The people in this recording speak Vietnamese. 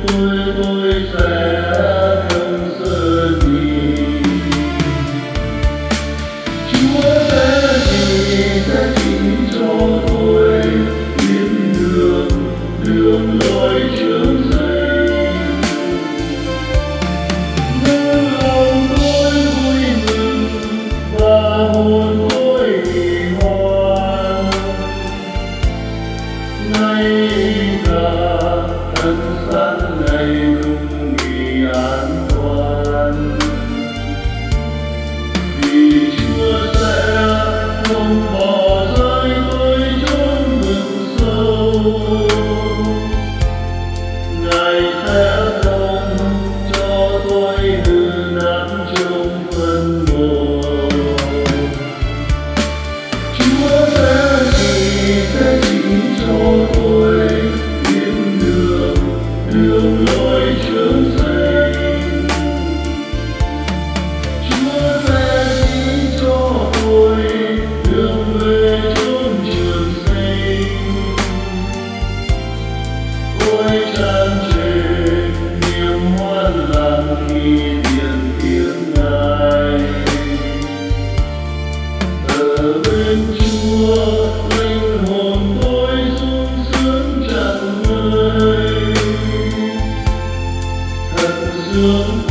tôi sẽ không sợ gì. Chúa sẽ chỉ cho tôi biết đường lối trường sinh. Nên lòng tôi vui mừng và hồn tôi hoan. Nay là thân xác này đúng nghỉ an toàn, vì Chúa sẽ không bỏ rơi tôi chốn vực sâu. Ngài sẽ không cho tôi hư nát trong phân mộ. Chúa sẽ chỉ cho tôi biết đường lối trường sinh. Chúa sẽ chỉ cho tôi đường về chốn trường sinh. Ôi tràn trề niềm hoan lạc khi điện tiếng Ngài. Ở bên Chúa linh hồn tôi sung sướng tràn ngơi, thật sướng